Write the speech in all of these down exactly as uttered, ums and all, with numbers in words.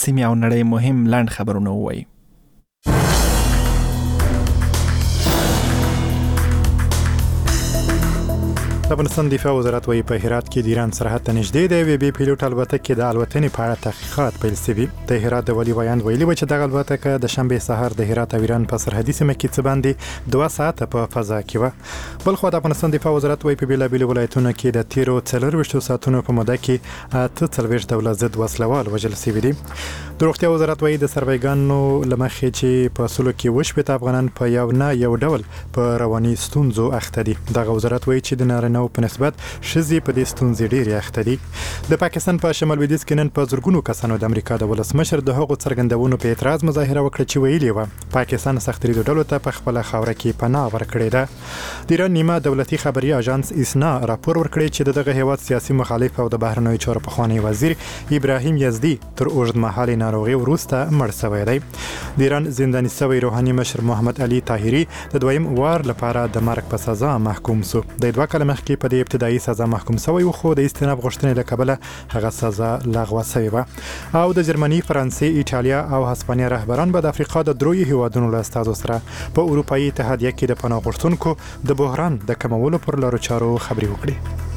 سیمې او نړۍ مهم لنډ خبرونه ووایي. د افغانستان دفاع وزارت وايي په هرات کې د ایران سرحد ته نږدې د وی بي پیلوټ الوتکې د الوتنې په اړه تحقیقات پیل شوي. د هرات د ولی ویاند ویلي و چې دغه الوتکه د شنبه سهار د هرات او ایران په سرحدي سیمه کې څه باندې دوه ساعته په فضا کې و. بل خو د افغانستان دفاع وزارت وايي په بیلابیلو ولایتونو کې د تیرو څلورویشتو ساعتونو په موده کې اته څلوېښت ډوله ضد وسلوال وژل شوي دي. د روغتیا وزارت وايي د سرویګانو لمخې چې په سلو کې وشپېته افغانان په یو نه یو ډول په رواني ستونزو اخته دي. دغه وزارت وايي چې د نارینه په نسبت شذي په دې ستونزې ډېرې اخته دي. د پاکستان په شمال لویدیځ کې نن په زرګونو کسانو د امریکا د ولسمشر د هغو څرګندونو په اعتراض مظاهره وکړه چې ویلي و پاکستان سخت دریدو ډلو ته په خپله خاوره کې پناه ورکړې ده. د ایران نیمه دولتي خبري اژانس ایسنا راپور ورکړی چې دغه هیواد سیاسي مخالف او د بهرنیو چارو پخوانی وزیر ابراهیم یزدي تر اوږدمهالې ناروغي وروسته مړ شوی دی. د ایران زنداني شوی روحاني مشر محمد علي طاهري د دویم وار لپاره د مرګ په سزا محکوم شو. د دوه کاله مخکې په دې ابتدایي سزا محکوم شوی و خو د استئناف غوښتنې له کبله هغه سزا لغوه شوې وه. او د جرمني، فرانسې، ایټالیا او هسپانیا رهبران به د افریقا د دریو هیوادونو له استازو سره په اروپایي اتحادیه کې د پناه غوښتونکو د بحران د کمولو پر لارو چارو خبرې وکړي.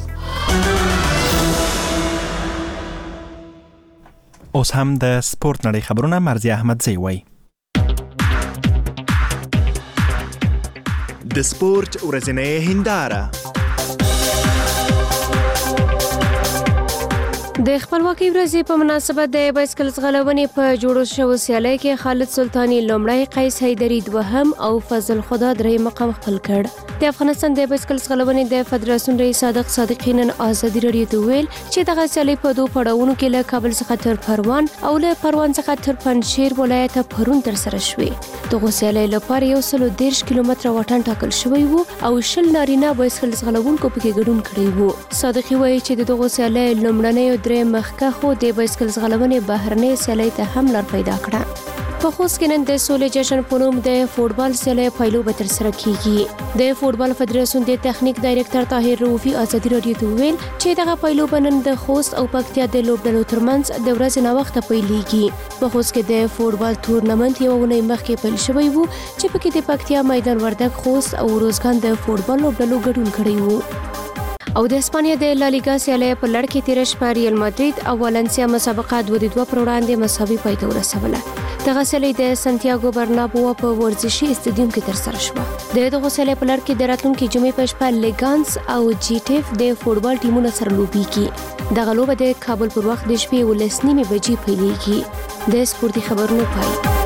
اوس هم د سپورت نړۍ خبرونه مرزي احمدزی وایي. د سپورت ورځنۍ هنداره. د خپلواکۍ ورځې په مناسبت د بایسکل ځغلونې په جوړو شوو سیالۍ کې خالد سلطاني لومړی، قیس حیدري دوهم او فضل خدا درې مقام خپل کړ. د افغانستان د بایسکل ځغلونې د فدراسیون رئیس صادق صادقي نن ازادي راډیو ته ویل چې دغه سیالۍ په دوه پړاوونو کې له کابل څخه تر پروان او له پروان څخه تر پنجشیر ولایت پرون ترسره شوې. دغه سیالۍ لپاره یو سل او دېرش کیلومتره واټن ټاکل شوی وو او شل نارینه بایسکل ځغلونکو پکې ګډون کړی وو. صادقي وایي چې دغه سیالۍ لومړنۍ درې مخکې خو د بایسکل ځغلونې بهرنۍ سیالۍ ته هم لار پیدا کړه. په خوست کې نن د سولې جشن په نوم د فوټبال سیالۍ پیلوبه ترسره کیږي. د فوټبال فدراسیون د تخنیک ډایریکټر طاهر روفي ازادي راډیو ته ویل چې دغه پیلوبه نن د خوست او پکتیا د لوبډلو ترمنځ د ورځې ناوخته پیلېږي. په خوست کې د فوټبال تورنمنت یو اونۍ مخکې پیل شوی وو چې پکې د پکتیا میدان وردګ، خوست او روزګان د فوټبال لوبډلو ګډون کړی وو. او د اسپانیا د لالیګا سیالۍ په لړ کې تیر شپه ریال مادرید او والنسیا مسابقه دوه د دوه پر وړاندې مساوي پای ته ورسوله. دغه سیالۍ د سانتیاګو برنابو په ورزشي استادیوم کې ترسره شوه. د دغه سیالۍ په لړ کې د راتلونکي جمعې په شپه لیګانس او جی ټیف د فوټبال ټیمونو سره لوبېږي. دغه لوبه د کابل پر وخت د شپې ولس نیمې بجې پیلېږي. د سپورتي خبرونو پای.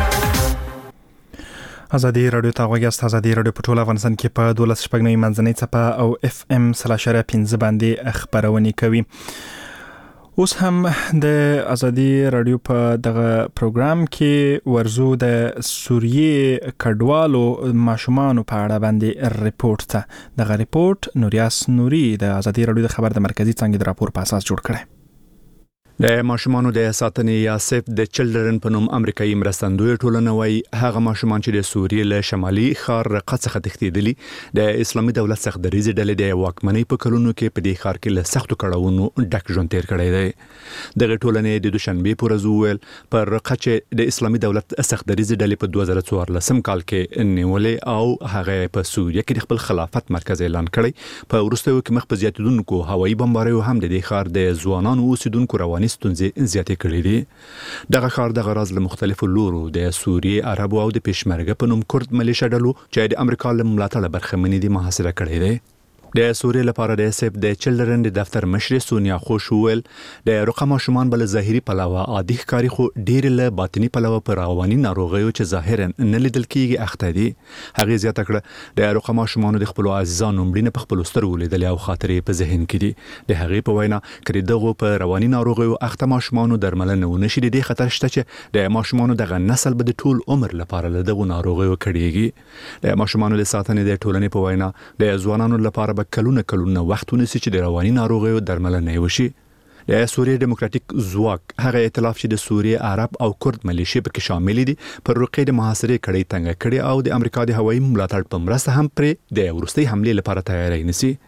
ازادي راډیو ته غوږیاست. ازادي راډیو په ټول افغانستان کې په دولس شپږ نوي منځنۍ څپه او اف ام سل اشاریه پنځه باندې خبرونه کوي. اوس هم د ازادي راډیو په دغه پروګرام کې ورزو د سوریې کډوالو ماشومانو په اړه باندې ریپورت ته. دغه ریپورت نوریاس نوري د ازادي راډیو د خبر د مرکزی څنګه د راپور په اساس جوړ کړی. د ماشومانو د ساتنې یا سیف د چلډرن په نوم امریکایي مرستندوی ټولنه وايي هغه ماشومان چې د سوریې له شمالي ښار رقه څخه تښتېدلي د اسلامي دولت څخه د ریزې ډلې د واکمنۍ په کلونو کې په دې ښار کې له سختو کړاوونو ډک ژوند تیر کړی دی. دغه ټولنې د دوشنبه په ورځ وویل پر رقه چې د اسلامي دولت څخه د ریزې ډلې په دوه زره څوارلسم کال کې نیولې او هغه په سوریه کې خپل خلافت مرکز اعلان کړی. په وروستیو کې مخ په زیاتیدونکو هوایي بمباریو هم د دې ښار د ځوانانو اوسیدونکو رواني ستونزې زیاتې کړې دي. دغه ښار دغه راز له مختلفو لورو د سوریې، عربو او د پېشمرګه په نوم کورد ملیشه ډلو چې د امریکا له ملاتړه برخمنې دي محاصره کړی دی. د سوریې لپاره د سیف د چلډرن د دفتر مشر سونیا خوش ویل د رقم ماشومان بل ظاهري پلوه عادي ښکاری خو ډیر له باطنی پلوه پر رواني ناروغیو چې ظاهرا نه لیدل کیږي اخته دي. هغه زیاته کړه د رقم ماشومان د خپل عزیزانو مړینه په خپل سترګو لیدل او خاطرې په ذهن کې دي. د هغه په وینا کړي دغه په رواني ناروغیو اخته ماشومان درملنه ونشي د خطر شته چې د ماشومان دغه نسل به د ټول عمر لپاره له دغه ناروغیو کړيږي. د ماشومان د ساتنې د ټولنې په وینا د ځوانانو لپاره کلونه کلونه وخت ونیسي چې د رواني ناروغیو درملنه وشي. د سوریې دیموکراتیک ځواک هغه ائتلاف چې د سوریې، عرب او کورد ملیشې پکې شامل دي پر رقې د محاصرې کړۍ تنګ کړي او د امریکا د هوایي ملاتړ په مرسته هم پر د ورستۍ حمله لپاره تیاری نیسي.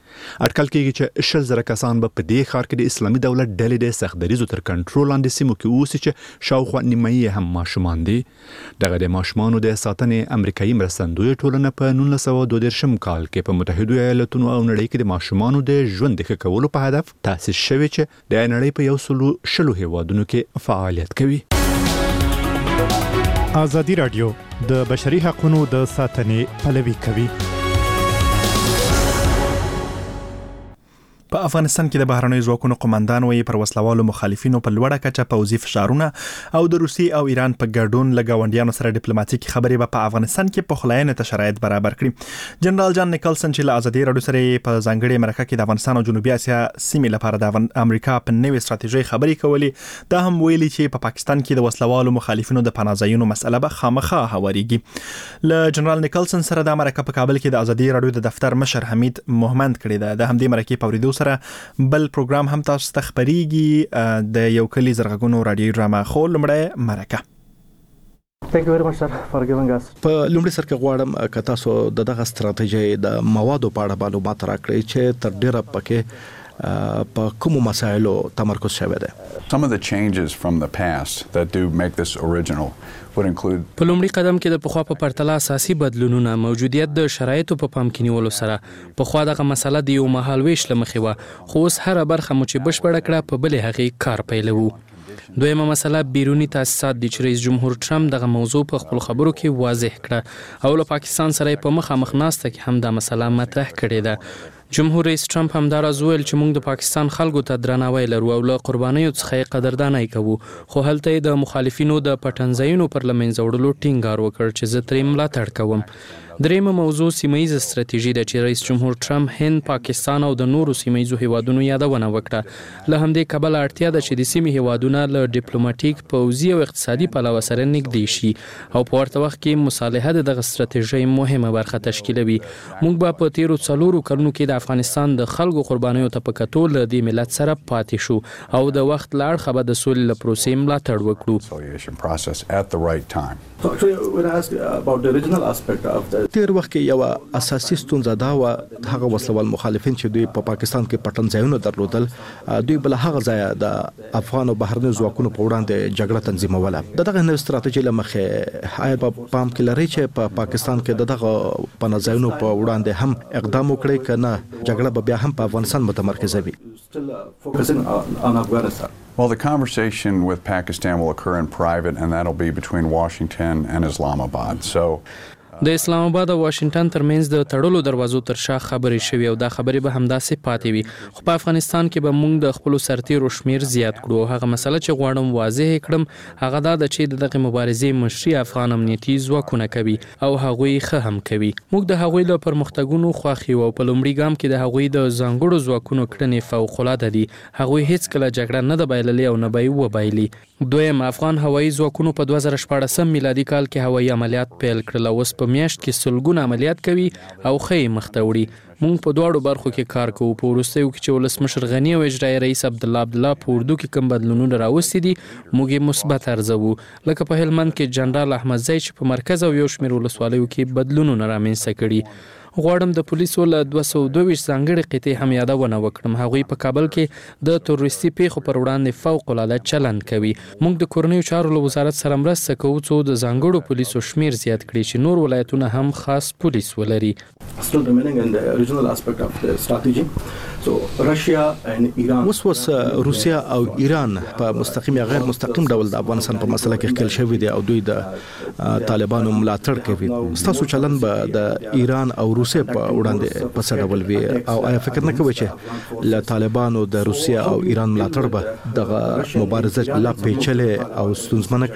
اټکل کېږي چې شل زره کسان به په دې ښار کې د اسلامي دولت ډلې د سختدریزو تر کنټرول لاندې سیمو کې اوسي چې شاوخوا نیمایي هم ماشومان دي. دغه د ماشومانو د ساتنې امریکایي مرستندویه ټولنه په نولس سوه دوه دېرشم کال کې په متحده ایالاتونو او نړۍ کې د ماشومانو د ژوند د ښه کولو په هدف تأسیس شوې چې د نړۍ په یو سلو شلو هیوادونو کې فعالیت کوي. ازادي راډیو د بشري حقوقو د ساتنې پلوي کوي. په افغانستان کې د بهرنیو ځواکونو قومندان وایي پر وسلوالو مخالفینو په لوړه کچه پوځي فشارونه او د روسي او ایران په ګډون له ګاونډیانو سره ډیپلوماټیکي خبرې به په افغانستان کې په خلاینه ته شرایط برابر کړي. جنرال جان نیکلسن چې له ازادي راډیو سره په ځانګړي مرکه کې د افغانستان او جنوبي اسیا سیمې لپاره د امریکا په نوې ستراتیژي خبرې کولې، دا هم ویلي چې په پاکستان کې د وسلوالو مخالفینو د پناهځایونو مسله به خامخا هواريږي. له جنرال نیکلسن سره د مرکه په کابل کې د ازادي راډیو د دفتر مشر حمید محمد کړي ده. د همدې مرکه په اوریدو سره بل پروګرام هم تاسو ته خبريږي د یو کلی زرغونو رادیو ډراما خو لمړی مرکه. Thank you very much sir for giving us. په لومړي سر کې غواړم که تاسو د دغه ستراتیژي د موادو په اړه معلومات راکړئ چې تر ډیره پکې په کومو مسایلو تمرکز شوی دی. Some of the changes from the past that do make this original would include په لومړي قدم کې د پخوا په پرتله اساسي بدلونونه موجودیت د شرایطو په پام کې نیولو سره پخوا دغه مسله د یو مهال ویش لمخې وه، خو اوس هره برخه مو چې بشپړه کړه په بلې هغې کار پیلوو. دویمه مسله بیرونی تاسیسات دي چې رئیس جمهور ټرمپ دغه موضوع په خپل خبرو کې واضح کړه او له پاکستان سره په مخامخ ناسته کې هم دا مسله مطرح کړې ده. جمهور رئیس ټرمپ هم دا راز ویل چې موږ د پاکستان خلکو ته درناوی لرو او له قربانیو څخه قدرداني کوو، خو هلته د مخالفینو د پټنځایونو پر لمنځه وړلو ټینګار وکړ چې زه ترې ملاتړ کوم. دریمه موضوع سیمایي ستراتیژي ده چې رئیس جمهور ټرمپ هند، پاکستان او د نورو سیمایي هیوادونو یادونه وکړه. له همدې کبله اړتیا ده چې د سیمې هیوادونه له ډیپلوماټیک، پوځي او اقتصادي پلوه سره نږدې شي او په ورته وخت کې مصالحه د دغه ستراتیژي مهمه برخه تشکیلوي. موږ به په تیرو څلورو کلونو کې د افغانستان د خلکو قربانیو ته په کتو له دې ملت سره پاتې شو او د وخت له اړخه به د سولې له پروسې ملاتړ وکړو. تیر وخت کې یو اساسي ستونزه دا و هغه وسلوال مخالفین چې دوی په پاکستان کې پټنځایونه درلودل، دوی بل هغه ځای د افغان او بهرنیو ځواکونو په وړاندې جګړه تنظیموله. دغه نوې ستراتیژي لمخې آیا په پام کې لري چې په پاکستان کې دغه پناهځایونو په وړاندې هم اقدام وکړي که نه جګړه به بیا هم په افغانستان متمرکزه وي؟ Well, the conversation with Pakistan will occur in private, and that'll be between Washington and Islamabad. So د اسلام آباد او واشنگټن ترمنځ د تړلو دروازو تر شا خبرې شوې او دا خبرې به همداسې پاتې وي. خو په افغانستان کې به موږ د خپلو سرتیرو شمیر زیات کړو او هغه مسله چې غواړم واضح کړم هغه دا ده چې دغه مبارزې مشري افغان امنیتي ځواکونه کوي او هغوی ښه هم کوي. موږ د هغوی له پرمختګونو خوښ یو او په لومړي ګام کې د هغوی د ځانګړو ځواکونو کړنې فوق‌العاده دي. هغوی هیڅکله جګړه نه ده بایللې او نه به یې وبایلي. دویم، افغان هوایي ځواکونو په دوه زره شپاړسم میلادي کال کې هوایي عملیات پیل کړل او اوس په میاشت کې سلګونه عملیات کوي او ښه مخ ته وړي. موږ په دواړو برخو کې کار کوو. په وروستیو کې چې ولسمشر غني او اجرایي رئیس عبدالله عبدالله په اردو کې کوم بدلونونه راوستي دي موږ یې مثبت ارزوو، لکه په هلمند کې جنرال احمدزی چې په مرکز او یو شمېر ولسوالیو کې بدلونونه رامنځته کړي. غواړم د پولیسو له دوه سوه دوه ویشت ځانګړې قطعې هم یادونه وکړم. هغوی په کابل کې د تروریستي پیښو پر وړاندې فوق العاده چلند کوي. موږ د کورنیو چارو له وزارت سره مرسته کوو څو د ځانګړو پولیسو شمیر زیات کړي چې نور ولایتونه هم خاص پولیس ولري. اوس اوس روسیا او ایران په مستقیم یا غیر مستقیم ډول د افغانستان په مسله کې ښکېل شوي دي او دوی د طالبانو ملاتړ کوي. ستاسو چلند به د ایران او روسیا په وړاندې په څه ډول وي او آیا فکر نه کوئ چې له طالبانو د روسیا او ایران ملاتړ به دغه مبارزه لا پیچلې او ستونزمنه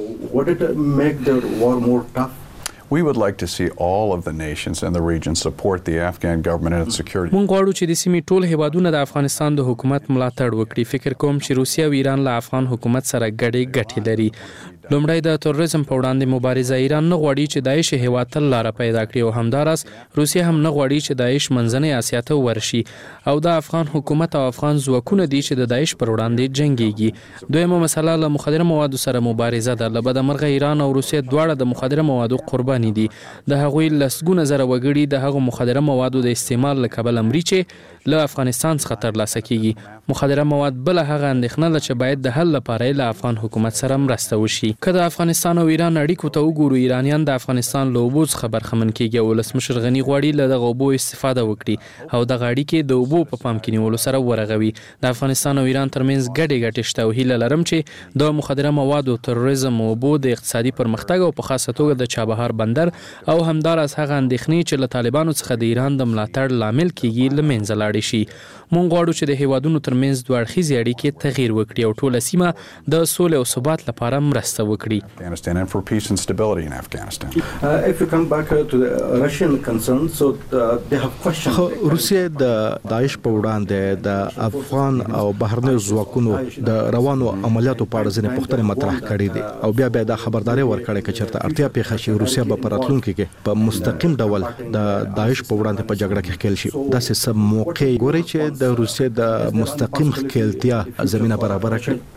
کړي؟ We would like to see all of the nations in the region support the Afghan government and its security. مونږ غواړو چې د سیمې ټول هیوادونه د افغانستان د حکومت ملاتړ وکړي. فکر کوم چې روسیا او ایران له افغان حکومت سره ګډې ګټې لري. لومړی د تروریزم په وړاندې مبارزه ایران نه غواړي چې داعش هیواد ته لار پیدا کړي او همدارس روسیه هم نه غواړي چې داعش منځنۍ اسیا ته ورشي او د افغان حکومت او افغان ځواکونه دي چې د داعش پر وړاندې جنگيږي. دویمه مسله له مخدره موادو سره مبارزه ده. له بدمرغه ایران او روسیه دواړه د مخدره موادو قرباني دي. د هغوی لسګونه زره وګړي د هغو مخدره موادو د استعمال له کبله مري چې له افغانستان څخه ترلاسه کیږي. مخدره مواد بل هغه اندېښنه ده چې باید د حل لپاره له افغان حکومت سره مرسته وشي. که د افغانستان او ایران اړیکو ته وګورو، ایرانیان د افغانستان له اوبو څخه برخمن کیږي او ولسمشر غني غواړي له دغه اوبو استفاده وکړي او دغه اړیکې د اوبو په پام کې نیولو سره ورغوي. د افغانستان او ایران ترمنځ ګډې ګټې شته او هیله لرم چې د مخدره موادو، تروریزم او اوبو د اقتصادي پرمختګ او په خاصه توګه د چابهار بندر او همدارس هغه اندېښنې چې له طالبانو څخه د ایران د ملاتړ لامل کیږي له منځه لاړې شي. مونږ غواړو چې د هیوادونو ترمنځ دوه اړخیزې اړیکې تغییر وکړي او ټوله سیمه د سولې او ثبات لپاره مرسته وکړي. Afghanistan and for peace and stability in Afghanistan. Uh, if you come back uh, to the Russian concerns, so uh, they have questioned. روسیه د داعش په وړاندې د افغان او بهرنیو ځواکونو د روانو عملیاتو په اړه ځینې پوښتنې مطرح کړې دي او بیا بیا د خبرداري ورکړې چې چېرته اړتیا پیښه شي روسیه به په راتلونکي کې په مستقیم ډول د داعش په وړاندې په جګړه کې ښکېل شي. داسې څه موقع ګوري چې د روسیې د مستقیم ښکېلتیا زمینه برابره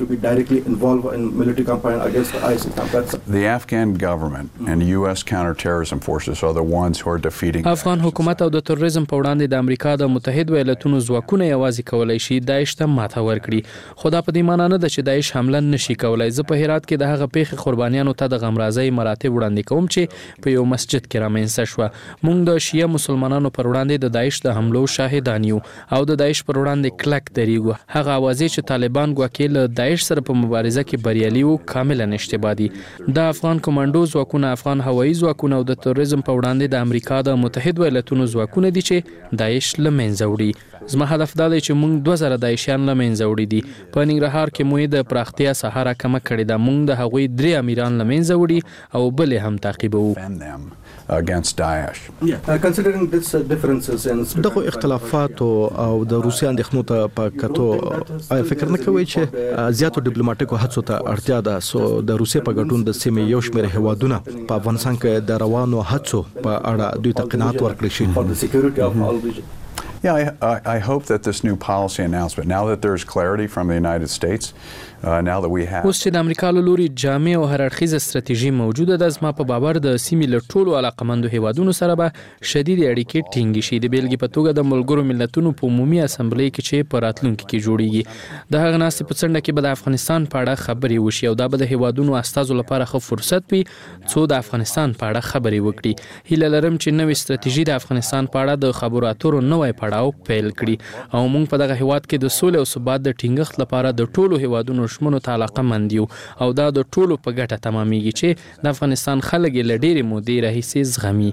کړي. The Afghan government and U S counterterrorism forces are the ones who are defeating. افغان حکومت او د تروریزم په وړاندې د امریکا د متحد ایالاتونو ځواکونه یوازې کولای شي داعش ته ماته ورکړي. خو دا په دې معنی نه ده چې داعش حمله نشي کولای. زه په هرات کې د هغه پیښې قربانیانو ته د غمرازۍ مراتب وړاندې کوم چې په یو مسجد کې رامنځته شوه. موږ د شیعه مسلمانانو پر وړاندې د داعش د حملو شاهدان یو او د داعش پر وړاندې کلک دریږو. هغه اوازې چې طالبان ګواکې له داعش سره په مبارزه کې بریالي وو کاملا اشتباه دي. د افغان کمانډو ځواکونه، افغان هوایي ځواکونه او د تروریزم په وړاندې د امریکا د متحد ایالاتونو ځواکونه دي چې داعش له منځه وړي. زما هدف دا دی چې موږ دوه زره داعشیان له منځه وړي دي. په ننګرهار کې مو د پراختیا سهاره کمه کړې ده. موږ د هغوی درې امیران له منځه وړي او بل هم تعقیبوو. against Daesh. Yeah, uh, considering this uh, differences in دغه اختلافات او د روسیا اندېښنو ته په کتو آیا فکر نه کوي چې زیاتو ډیپلوماټیکو هڅو ته اړتیا ده سو د روسیا په ګډون د سیمې یو شمېر هیوادونه په افغانستان کې د روانو هڅو په اړه دوی ته قناعت ورکړي شي؟ Yeah, I, I, I hope that this new policy announcement, now that there's clarity from the United States, uh, now that we have... اوس چې د امریکا له لوري جامع او هر اړخیزه ستراتیژي موجوده ده، زما په باور د سیمې له ټولو علاقمندو هیوادونو سره به شدید اړیکې ټینګې شي. د بیلګې په توګه د ملګرو ملتونو په عمومي اسمبلی کې چې په راتلونکي کې جوړیږي، د هغه ناستې په څنډه کې به د افغانستان په اړه خبرې وشي او دا به د هیوادونو استازو لپاره ښه فرصت وي څو د افغانستان په اړه خبرې وکړي. هیله لرم چې نوې ستراتیژي د افغانستان په اړه د خبرو اترو نوی پړاو پیل کړي او موږ په دغه هیواد کې د سولې او ثبات د ټینګښت لپاره د ټولو هیوادونو شمنو ته علاقمند یو او دا د ټولو په ګټه تمامېږي چې د افغانستان خلک له ډېرې مودې راهیسې زغمي.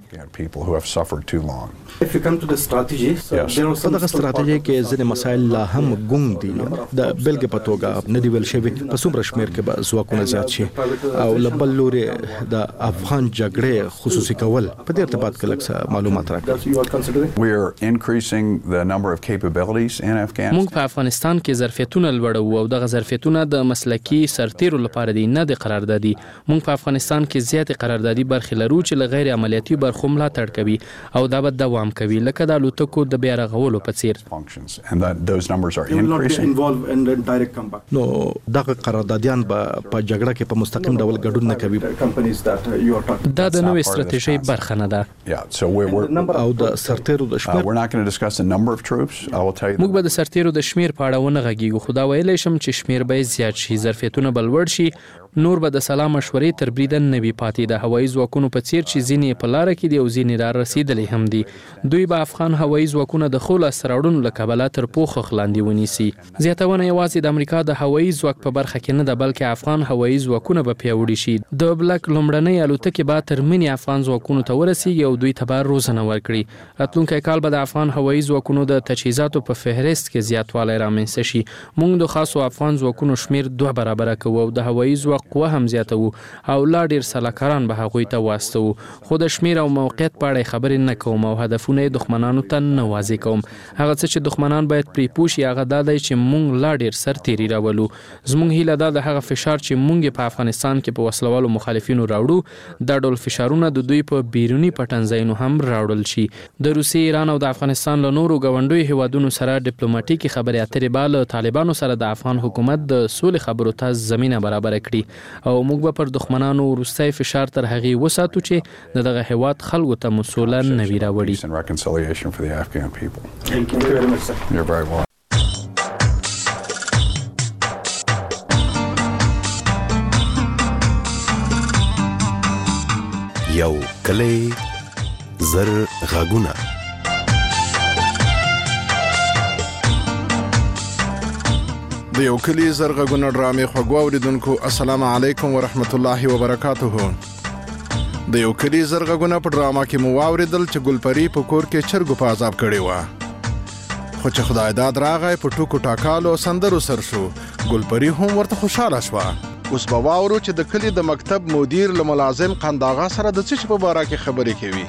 په دغه ستراتیژي کې ځینې مسایل لا هم ګونګ دي. د بلګې په توګه نه دی ویل شوي په څومره شمېر کې به ځواکونه زیات شي او له بل لورې د افغان جګړې خصوصي کول په دې ارتباط کې لږ څه معلومات راکړئ. We are increasing the number of capabilities in Afghanistan. موږ په افغانستان کې ظرفیتونه لوړو او دغه ظرفیتونه د مسلکي سرتیرو لپاره دي نه د قراردادي. موږ په افغانستان کې زیات قراردادي برخې لرو چې له غیر عملیاتي برخو ملاتړ کوي او دا به دوام کوي لکه د الوتکو د بیا رغولو په څیر. نو دغه قراردادیان به په جګړه کې په مستقیم ډول ګډون نه کوي. دا د نوې ستراتیژۍ برخه نه ده. او د سرتیرو د شمېر موږ به د سرتیرو د شمیر په اړه ونه غږیږو، خو دا ویلی شم چې شمیر به زیات شي، ظرفیتونه به لوړ شي، نور به د سلا مشورې تر بریده نه وي پاتې. د هوایي ځواکونو په څیر چې ځینې په لاره کې دي او ځینې را رسېدلي هم دي. دوی به افغان هوایي ځواکونه د ښو لاسته راوړنو له کبله تر پوښښ لاندې ونیسي. زیاتونه یوازې د امریکا د هوایي ځواک په برخه کې نه ده بلکې افغان هوایي ځواکونه به پیاوړي شي. د بلک لومړنۍ الوتکې به تر منې افغان ځواکونو ته ورسیږي او دوی ته به روزنه ورکړي. راتلونکی کال به د افغان هوایي ځواکونو د تجهیزاتو په فهرست کې زیاتوالی رامنځته شي. موږ د خاصو افغان ځواکونو شمیر دوه برابره کوو او د هوایي ځواک قوه هم زیاتو او لا ډیر سلاکاران به هغوی ته واستو خو د شمیر او موقعیت په اړه خبرې نه کوم او هدفونه دښمنانو ته نه واضح کوم. هغه څه چې دښمنان باید پرې پوه شي هغه دا دی چې موږ لا ډیر سرتیري راولو. زموږ هیله دا د هغه فشار چې موږ په افغانستان کې په وسلوالو مخالفینو راوړو دا ډول فشارونه د دوی په بیرونی پټنځایونو هم راوړل شي. د روسیې، ایران او د افغانستان له نورو ګاونډیو هیوادونو سره ډیپلوماټیکي خبرې اترې به له طالبانو سره د افغان حکومت د سولې خبرو ته زمینه برابر کړي او موږ به پر دښمنانو وروستی فشار تر هغې وساتو چې د دغه هیواد خلکو ته مو سوله نوي راوړي. یو کلی زر غږونه د یو کلی زر غږونه ډرامې خوږو اوریدونکو السلام علیکم ورحمت الله وبرکاته. د یو کلی زر غږونه په ډراما کې مو واوریدل چې ګلپری په کور کې چرګو په عذاب کړی و خو چې خدای داد راغی په ټوکو ټاکالو سندرو سر شو ګلپری هم ورته خوشاله شوه. اوس به واورو چې د کلی د مکتب مدیر له ملازم قنداغا سره د څه په باره کې خبرې کوي.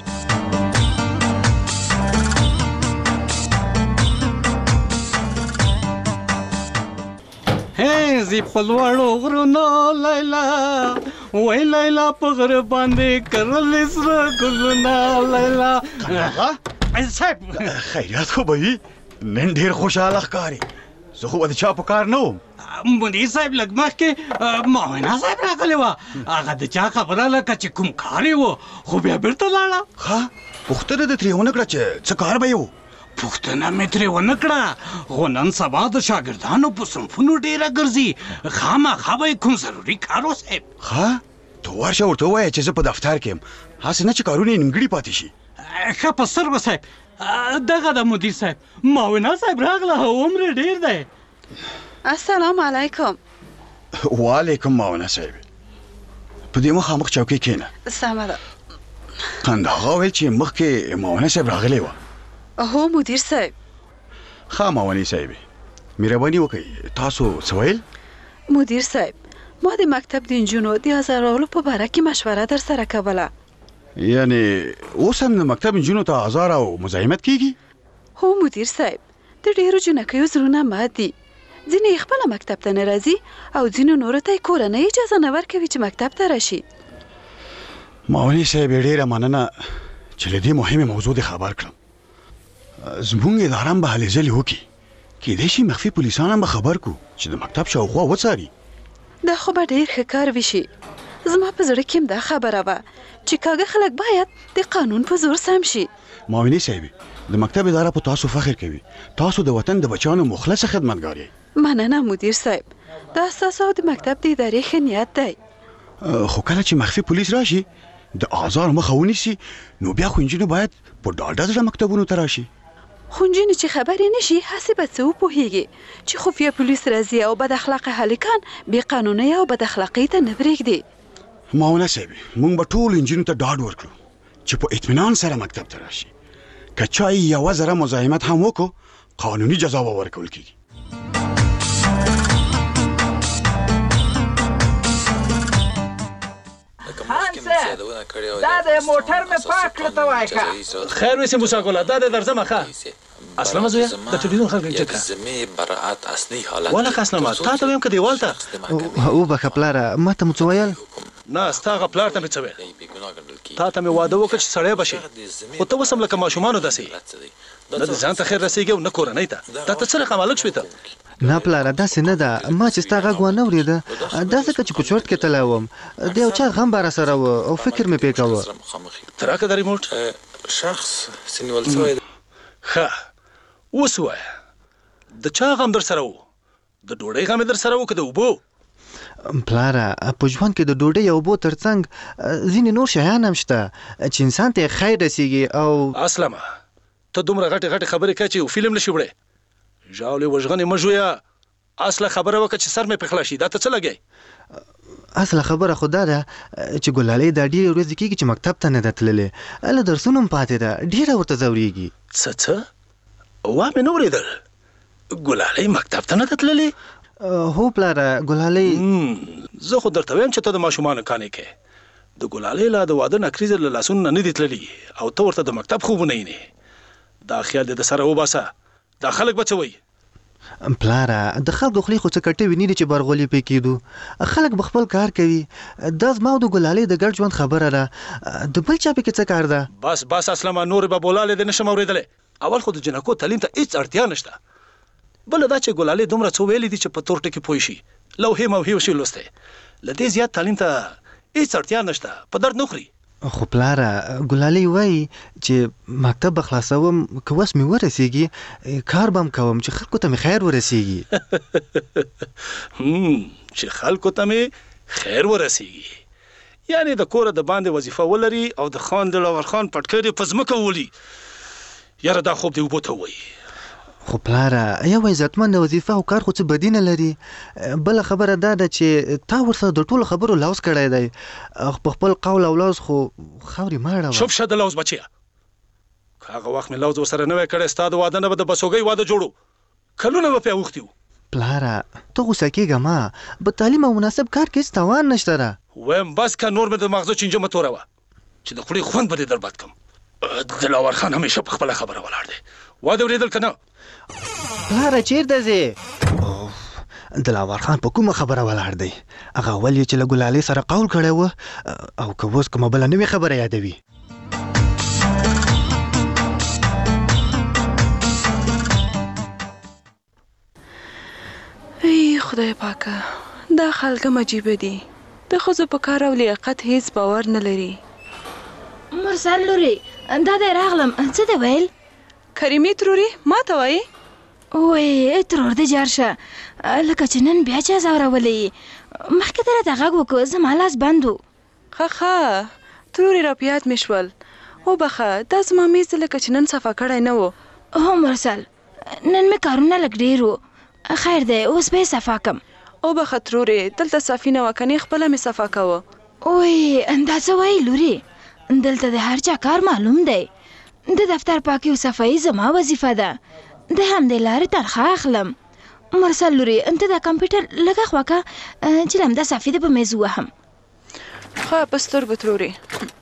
زی پلوړو غرونو لیلا وای لیلا په غر باندې کرل سره ګلونه لیلا. صاحب خیریت خو به وي نن ډیر خوشاله ښکاري. زه خو د چا په کار نه وم. مدیر صاحب لږ مخکې معاونه صاحب راغلی وه هغه د چا خبره لکه چې کوم کار یې و خو بیا بیرته لاړه. ښه پوښتنه دې ترې ونه کړه چې څه کار به یې و؟ پوښتنه مې ترې ونه کړه خو نن سبا د شاګردانو په صنفونو ډېره ګرځي خامخا به یې کوم ضروري کار و صاحب. ښه ته ورشه ورته ووایه چې زه په دفتر کې یم هسې نه چې کارونه یې نیمګړي پاتې شي. ښه په سترګو صاحب دغه د مدیر صاحب معاونه صاحب راغله عمر ډېر دی. السلام علیکم. وعلیکم معاونه صاحب. په دې مخامخ چوکۍ کښېنه. سمه ده. قنداغا ویل چې مخکې معاونه صاحب راغلی وه. هو مدیر صاحب. ښه معاونې صاحبې مهرباني وکړئ تاسو څه ویل؟ مدیر صاحب ما د مکتب د نجونو د ازارولو په باره کې مشوره در سره کوله. یعنې اوس هم د مکتب نجونو ته ازار او مزاحمت کیږي؟ هو مدیر صاحب د ډېرو جنکیو زړونه مات دي. ځینې یې خپله مکتب ته نه راځي او ځینو نورو ته یې کورنۍ اجازه نه ورکوي چې مکتب ته راشي. معاونې صاحب ډېره مننه چې له دې مهمې موضوع دې خبر کړم. زموږ اداره هم به هلې ځلې وکړي کیدای شي مخفي پولیسان هم به خبر کړو چې د مکتب شاوخوا وڅاري. دا خو به ډېر ښه کار وشي. زما په زړه کې هم دا خبره وه چې کاږه خلک باید د قانون په زور سم شي. معاونې صاحبې د مکتب اداره په تاسو فخر کوي. تاسو د وطن د بچیانو مخلصه خدمتګار یې. مننه مدیر صاحب. دا ستاسو او د مکتب د ادارې ښه نیت دی. خو کله چې مخفي پولیس راشي د آزار مخه ونیسي نو بیا خو نجونې باید په ډاډه زړه مکتبونو ته راشي. خو نجونې چې خبرې نه شي هسې به څه وپوهېږي چې خفیه پولیس راځي او بد اخلاقه هلکان بې قانونۍ او بد اخلاقۍ ته نه پرېږدي. معاونه صاحبې موږ به ټولو نجونو ته ډاډ ورکړو چې په اطمینان سره مکتب ته راشي. که چا یې یوه ذره مزاحمت هم وکړو قانوني جزا به ورکول کېږي. دا د موټر مې پاک کړه ته وایه که خیر ویسې موسی ګله دا د درځمه ښه اسلامه زویه د ټلویزیون خلک یې چکه ولکه اسلامه تا ته ویم که دیوال ته وبخښه پلاره ما ته مو څه ویل؟ نه ستا هغه پلار ته مې څه ویل تا ته مې واده وکړه چې سړی به شي خو ته اوس هم لکه ماشومانو داسې نه د ځان ته خیر رسېږي او نه کورنۍ ته دا ته څه رقم هلک شوې ته؟ نه پلاره داسې نه ده ما چې ستا غږ وانه اورېده دا ځکه چې په چورت کې تللی وم د یو چا غم به راسره و او فکر مې پرې کوه. ته راکړه د ریموټ. ښه اوس ووایه د چا غم در سره و؟ د ډوډۍ غم یې در سره و که د اوبو؟ پلاره په ژوند کې د ډوډۍ او اوبو ترڅنګ ځینې نور شیان هم شته چې انسان ته خیر رسېږي او اسلامه ته دومره غټې غټې خبرې کوې چې یو فلم نشي وړی. ژاولې وژغنې مه ژویه اصله خبره وکړه چې سر مې پې خلاص شي دا ته څه لګی؟ اصله خبره خو دا ده چې ګلالۍ دا ډېرې ورځې کېږي چې مکتب ته نه ده تللې له درسونو هم پاتې ده ډېره ورته ځورېږي. څه څه وا مې نه اورېدل ګلالۍ مکتب ته نه ده تللې؟ هو پلاره ګلالۍ زه خو درته وایم چې ته د ماشومانو کانې کې د ګلالۍ لا د واده نکریزه له لاسونو نه دي تللي او ته ورته د مکتب خوبونه یې دا خیال دې د سره وباسه دا خلک به څه وایي پلاره د خلکو خولې خو څه کټې ویني دي چې برغولي پې کېدو خلک به خپل کار کوي دا زما او د ګلالۍ د ګډ ژوند خبره ده د بل چا پکې څه کار ده بس بس اسلامه نور به بولالې دې نشم اورېدلی اول خو د جنکو تعلیم ته هېڅ اړتیا نشته بله دا چې ګلالۍ دومره څه ویلي دي چې په تور ټکي پوه شي لوحې موحې وشي لوستی له دې زیات تعلیم ته هېڅ اړتیا نشته په درد نه خوري خو پلاره ګلالۍ وایي چې مکتب به خلاصوم که وس مې ورسیږي کار به هم کوم چې خلکو ته مې خیر ورسیږي چې خلکو ته مې خیر ورسیږي یعنی د کوره د باندې وظیفه ولري او د خان دلاور خان پټکۍ دې په ځمکه وولي یاره دا خوب دې اوبو ته ووایي خو پلاره یو عزتمند وظیفه او کار خو څه بدی نه لري بله خبره دا ده چې تا ورسره د ټولو خبرو لوز کړی دی په خپل قول او لوز خو خاورې ماړه وه شپ شه د لوز بچیه که هغه وخت مې لوز ورسره نه وی کړی ستا د واده نه به د بسوګۍ واده جوړو کلونه به پې اوښتي وو پلاره ته غوسه کېږه ما په تعلیم او مناسب کار کې هېڅ تاوان نشته ده وایم بس که نور مې د مغزو چینجه مه توروه چې د خولې خوند به دې در بد کړم دلاور خان همیشه په خپله خبره ولاړ دی واده اورېدل که نه پلاره چیرته ځې دلاور خان په کومه خبره ولاړ دی هغه اول یې چې له ګلالۍ سره قول کړی و او که اوس کومه بله نوې خبره یادوي ای خدای پاکه دا خلک هم عجیبه دي د ښځو په کار او لیاقت هیڅ باور نه لري مرسل لورې دا دی راغلم څه دی ویل کریمې ترورې ما ته وایي وای ترور دې جار شه لکه چې نن بیا چا ځورولی مخکې ته راته غږ وکړو زما لاس بند و ښه ښه ترورې را په یاد مې شول وبخه دا زما میز لکه چې نن صفا کړی نه و هو مرسل نن مې کارونه لږ ډېر و خیر دی اوس به یې صفا کم وبخه ترورې دلته صافي نه وه کنې خپله مې صفا کوه وای دا څه وایي لورې دلته د هر چا کار معلوم دی د دفتر پاکي او صفایي زما وظیفه ده د همدې لارې تنخواه اخلم مرسل لورې ته دا کمپیوټر لږه خوا که چې لمده صافي دې په میز ووهم ښه په سترګو ترورې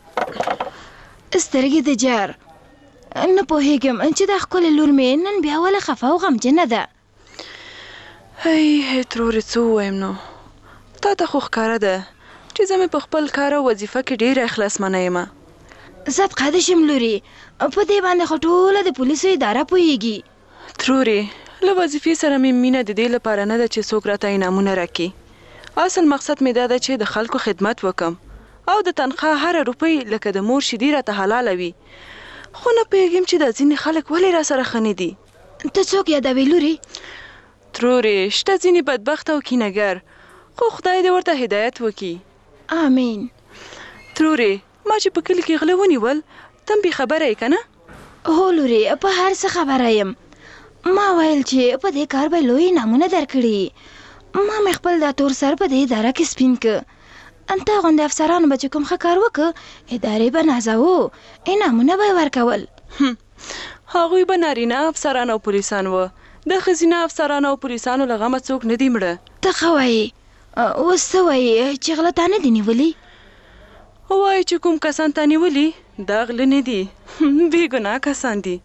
سترګې د جار نه پوهېږم چې دا ښکلې لور مې نن بیا ولې خفه او غمجنه ده هی هی ترورې څه ووایم نو تا ته خو ښکاره ده چې زه مې په خپل کار او وظیفه کې ډېره اخلاصمنه یم صدقه دې شم لورې په دې باندې خو ټوله د پولیسو اداره پوهېږي ترورې له وظیفې سره مې مینه د دې لپاره نه ده چې څوک راته انعامونه راکړي اصل مقصد مې دا ده چې د خلکو خدمت وکم او د تنخواه هره روپۍ لکه د مور شیدې راته حلاله وي خو نه پوهېږم چې دا ځینې خلک ولې را سره ښه نه دي ته څوک یادوې لورې ترورې شته ځینې بدبخته او کینهګر خو خدای دې ورته هدایت وکړي آمین ترورې ما چې په کلي کې غله ونیول ته هم بې خبره یې که نه هو لورې په هر څه خبره یم ما ویل چې په دې کار به لوی انعامونه درکړي ما مې خپل دا تور سر په دې اداره کې سپین که انته غوندې افسرانو به چې کوم ښه کار وکړه ادارې به نازوو انعامونه به یې ورکول هغوی به نارینه افسران او پولیسان وه د ښځینه افسرانو او پولیسانو له غمه څوک نه دي مړه ته ښه وایې اوس څه وایې چې غله تا نه دي نیولي وایي چې کوم کسان تا نیولي دا غله نه دي بې ګناه کسان دي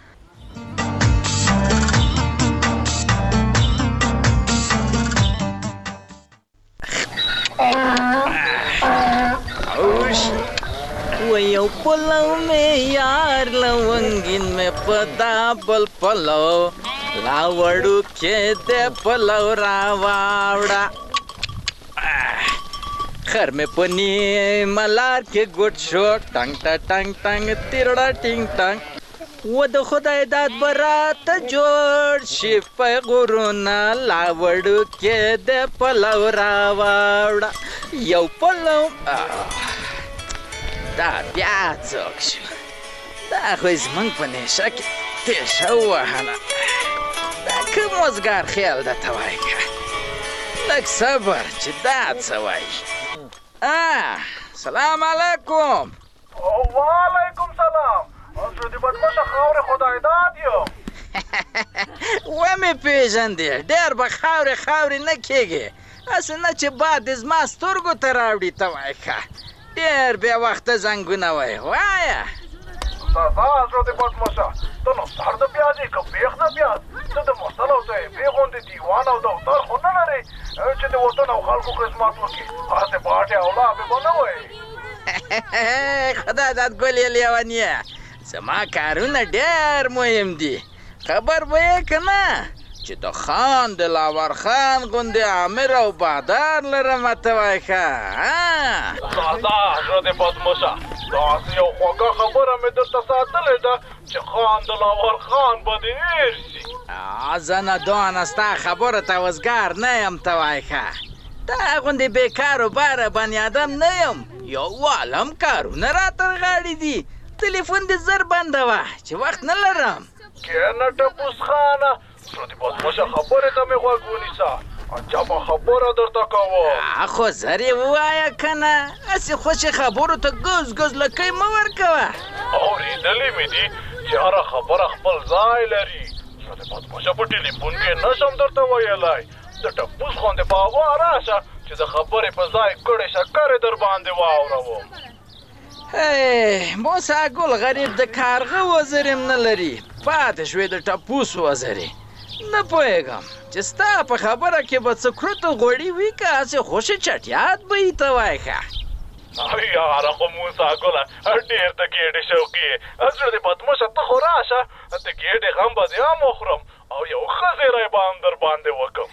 و یو پلو میں یار لونگین میں پدا بل پلو لاوڑو کے دے پلو راواوڑا خر میں پنی ملار کے گٹ شو ٹنگ تا ٹنگ ٹنگ تیرڑا ٹنگ ٹنگ و د خدای داد برات جوړ شي په غرونا لاوړو کې د پلو راواوړه یو پلو دا بیا څوک شو دا خو زمونږ په نیشه کې تیشه ووهله دا کوم وزګار خیال درته وایي که لږ صبر چې دا څه وایي سلام علیکم وعلیکم سلام زه د بدمشه خاورې خدای داد یم ومې پیژندې ډېر به خاورې خاورې نه کېږي هسې نه چې باد دې زما سترګو ته راوړي ته وایه ښه ډېر بې وخته زنګونه وایه وایه سازا حضرت پتمشه ته نو سر د پیاز یې که بیخ د پیاز ته د مسل او صحیفې غوندې دیوان او دفتر خو نه لرې چې د وطن او خلکو خدمت وکړي هسې باټې او لافې به نه وایې خدای داد ګلې لیونیه زما کارونه ډېر مهم دي خبر به یې که نه چې د خان د لاور خان غوندې عامر او بادار لرم ته وایه ښه سازا حضرت پتمشه داسې یو خوږه خبره مې درته ساتلې ده چې خان د لاور خان به دې هېر شي زه نه دونه ستا خبرو ته وزګار نه یم ته وایه ښه دا غوندې بېکارو باره بني ادم نه یم یو والم کارونه راته غاړې دي تلیفون دې زر بندوه چې وخت نه لرم کښېنه ټپوس خانه حضرت پتمشه خبرې ته مې غوږ ونیسه عجبه خبره درته کوم خو زر یې ووایه که نه هسې خوشې خبرو ته ګز ګز لکۍ مه ورکوه اورېدلې مې دي چې هره خبره خپل ځای لري حضرت پتمشه په ټلیفون کې نشم درته ویلی د ټپوس غوندې په هوا راشه چې د خبرې په ځای کړې شکرې در باندې واوروم موسی ګل غریب د کارغه وزر هم نه لري پاتې شوې د ټپوس وزرې نه پوهېږم چې ستا په خبره کې به څه کړوتو غوړي وي که هسې خوشې چټیات به یې ته وایه ښه یاره خو موسی ګله ډېر د ګېډې شوقي یې حضرت پتمشه ته خو راشه د ګېډې غم به دې هم وخورم او یو ښه زیری به هم در باندې وکړم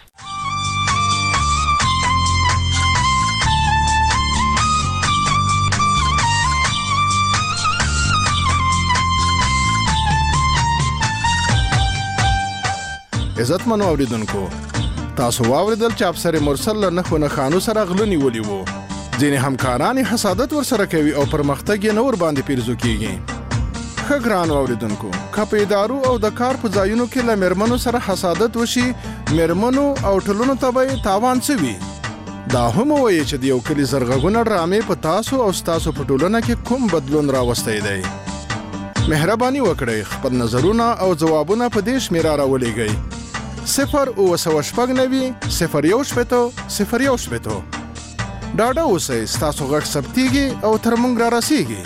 عزتمنو اوریدونکو تاسو واوریدل چې افسر مرسل له نښو نښانو سره غله نیولي وو ځینې همکاران یې حسادت ورسره کوي او پرمختګ یې نه ورباندې پیرزو کیږي ښه ګرانو اوریدونکو که په ادارو او د کار په ځایونو کې له میرمنو سره حسادت وشي میرمنو او ټولنو ته به یې تاوان څه وي دا هم ووایي چې د یو کلي زرغږونه ډرامې په تاسو او ستاسو په ټولنه کې کوم بدلون راوستی دی مهرباني وکړئ خپل نظرونه او ځوابونه په دې شمېره راولېږئ صفر اوه سوه شپږ نوي صفر یو شپېته صفر یو شپېته ډاډه اوسئ ستاسو غږ ثبتېږي او تر موږ را رسېږي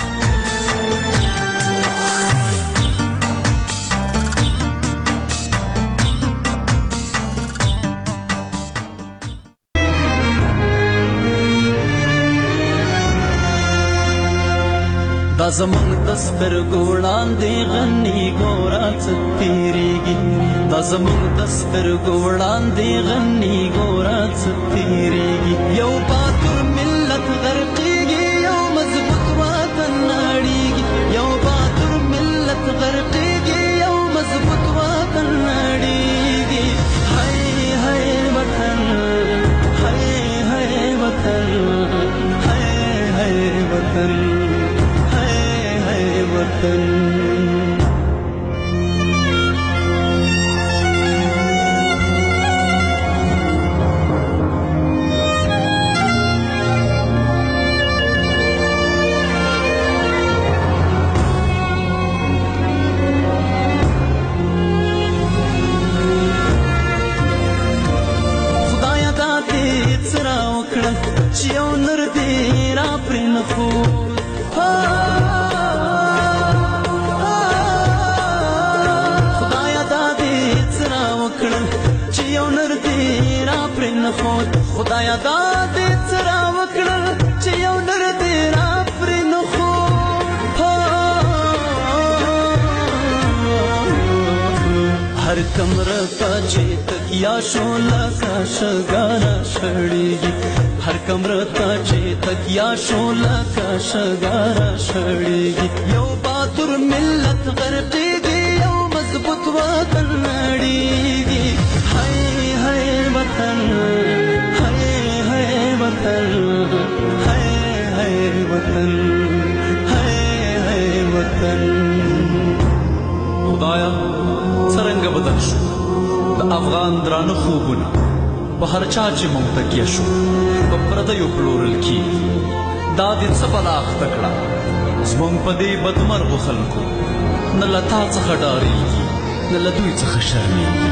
دا زمونږ د سترګو وړاندې غني ګوره څه تېرېږي دا زمونږ د سترګو وړاندې غني ګوره څه تېرېږي یو باتور ملت غرقېږي یو مضبوط وطن نړېږي یو باتور ملت غرقېږي یو مضبوط وطن نړېږي هی هی وطن هی هی وطن هی هی وطن وطن خدایا دا دې څه راوکړه چې یو نور دې را پرې نه ښود خدایا دا دې څه راوکړل چې یو نر دې را پرې نه ښود هر کمره ته چې تکیا شو لکه شګاره شړېږي هر کمره ته چې تکیا شو لکه شګاره شړېږي یو باتور ملت غرقېږي یو مضبوط وطن نړېږي هی هی وطن وطن ہے ہے وطن ہے ہے وطن خدایا څرنګه بدل شو د افغان درانه خوبونه په هر چا چې مونږ تکیه شو په پردیو پلورل کېږي دا دې څه بلا اخته کړه زمونږ په دې بدمرغو خلکو نه له تا څخه ډارېږي نه له دوی څخه شرمېږي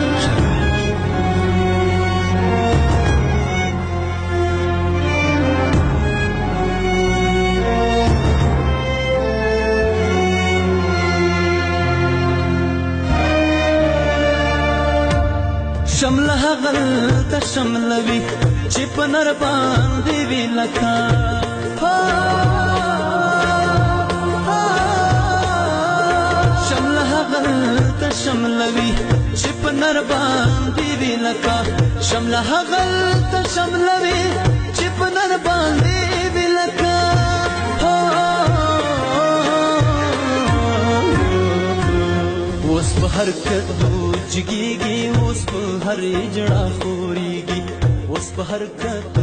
شمله هغلته شملوي چې په نر باندې وي لکه شمله هغلته شملوي چې په نر باندې وي لکه شمله هغلته شملوي چې په نر باندې وي لکه اوس په هر کدو جګیږي اوس په هر جړه خوريږي اوس په هر کدو